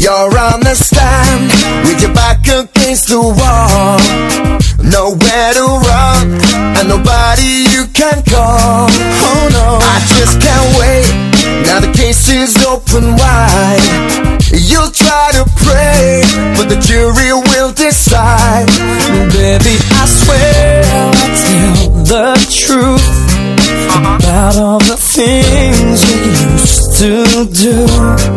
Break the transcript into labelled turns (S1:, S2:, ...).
S1: You're on the stand with your back against the wall. Nowhere to run and nobody you can call. Oh no, I just can't wait. Now the case is open wide. You'll try to pray, but the jury will decide. Baby, I swear I'll tell the truth about all the things you used to do.